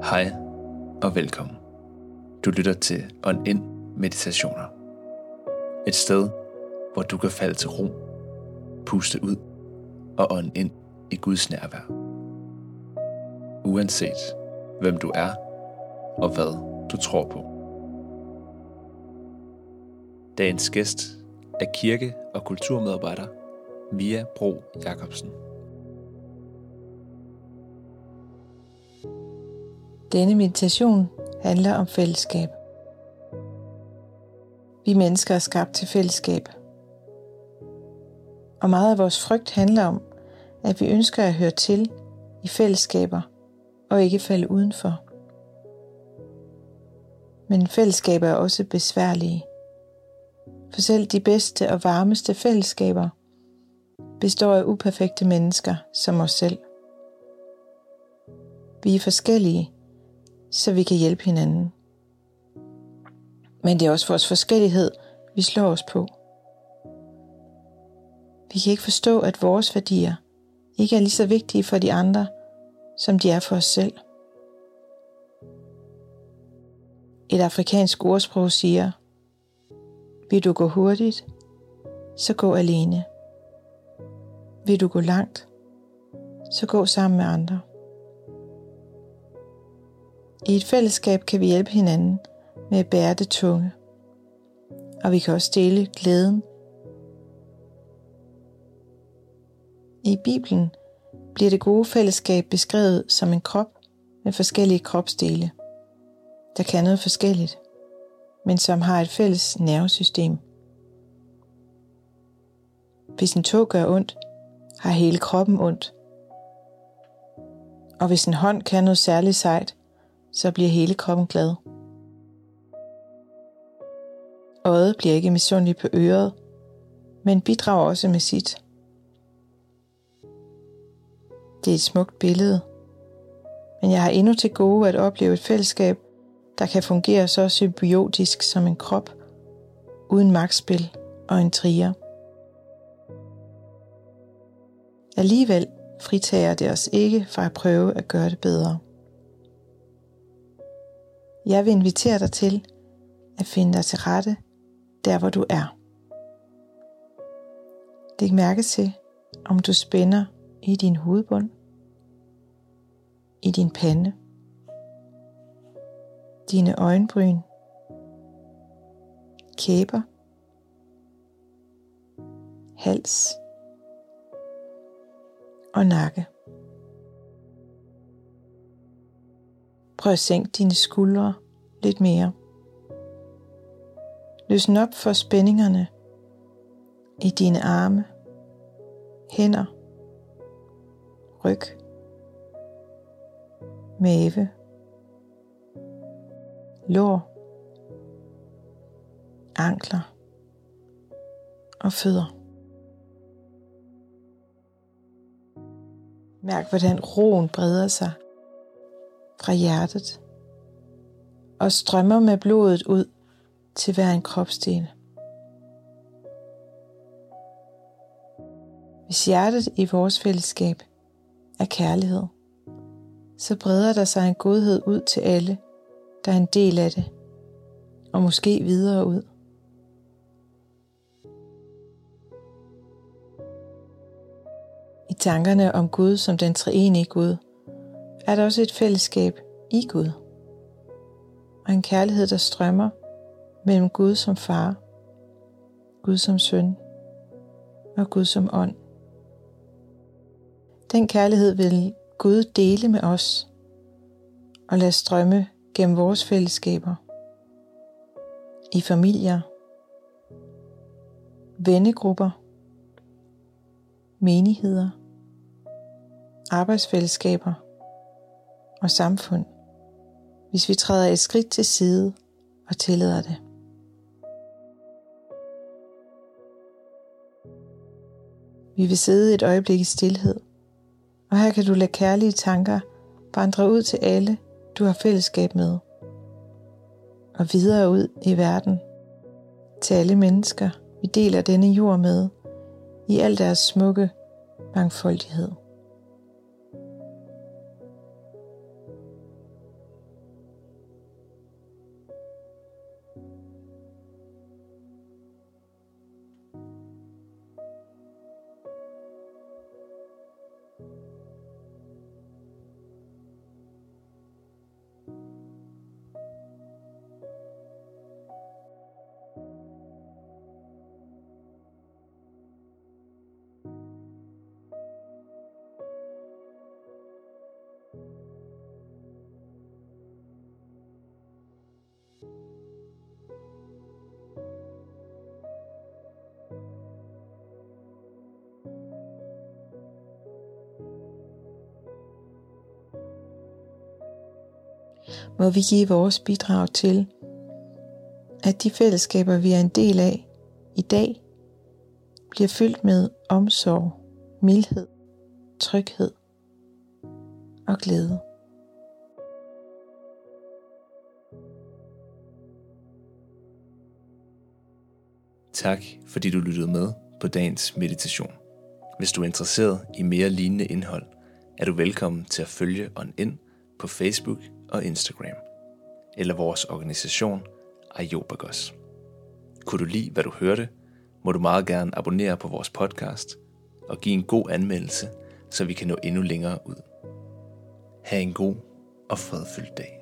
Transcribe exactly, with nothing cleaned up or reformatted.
Hej og velkommen. Du lytter til Ånd Ind Meditationer. Et sted, hvor du kan falde til ro, puste ud og ånde ind i Guds nærvær. Uanset hvem du er og hvad du tror på. Dagens gæst er kirke- og kulturmedarbejder Mia Bro Jacobsen. Denne meditation handler om fællesskab. Vi mennesker er skabt til fællesskab. Og meget af vores frygt handler om, at vi ønsker at høre til i fællesskaber og ikke falde udenfor. Men fællesskaber er også besværlige. For selv de bedste og varmeste fællesskaber består af uperfekte mennesker som os selv. Vi er forskellige, så vi kan hjælpe hinanden. Men det er også vores forskellighed, vi slår os på. Vi kan ikke forstå, at vores værdier ikke er lige så vigtige for de andre, som de er for os selv. Et afrikansk ordsprog siger: vil du gå hurtigt, så gå alene. Vil du gå langt, så gå sammen med andre. I et fællesskab kan vi hjælpe hinanden med at bære det tunge, og vi kan også dele glæden. I Bibelen bliver det gode fællesskab beskrevet som en krop med forskellige kropsdele, der kan noget forskelligt, men som har et fælles nervesystem. Hvis en tå gør ondt, har hele kroppen ondt. Og hvis en hånd kan noget særligt sejt, så bliver hele kroppen glad. Øjet bliver ikke misundelig på øret, men bidrager også med sit. Det er et smukt billede, men jeg har endnu til gode at opleve et fællesskab, der kan fungere så symbiotisk som en krop, uden magtspil og intriger. Alligevel fritager det os ikke fra at prøve at gøre det bedre. Jeg vil invitere dig til at finde dig til rette der, hvor du er. Læg mærke til, om du spænder i din hovedbund, i din pande, dine øjenbryn, kæber, hals og nakke. Prøv at sænke dine skuldre lidt mere. Løsn op for spændingerne i dine arme, hænder, ryg, mave, lår, ankler og fødder. Mærk, hvordan roen breder sig fra hjertet og strømmer med blodet ud til hver en kropsdel. Hvis hjertet i vores fællesskab er kærlighed, så breder der sig en godhed ud til alle, der er en del af det, og måske videre ud. I tankerne om Gud som den treenige Gud, er der også et fællesskab i Gud, og en kærlighed, der strømmer mellem Gud som far, Gud som søn og Gud som ånd. Den kærlighed vil Gud dele med os og lade strømme gennem vores fællesskaber, i familier, vennegrupper, menigheder, arbejdsfællesskaber og samfund, hvis vi træder et skridt til side og tillader det. Vi vil sidde et øjeblik i stilhed, og her kan du lade kærlige tanker vandre ud til alle, du har fællesskab med, og videre ud i verden, til alle mennesker, vi deler denne jord med, i al deres smukke mangfoldighed. må vi give vores bidrag til, at de fællesskaber, vi er en del af i dag, bliver fyldt med omsorg, mildhed, tryghed og glæde. Tak fordi du lyttede med på dagens meditation. Hvis du er interesseret i mere lignende indhold, er du velkommen til at følge On In på Facebook og Instagram, eller vores organisation Aiopagos. Kunne du lide, hvad du hørte, må du meget gerne abonnere på vores podcast og give en god anmeldelse, så vi kan nå endnu længere ud. Ha' en god og fredfyldt dag.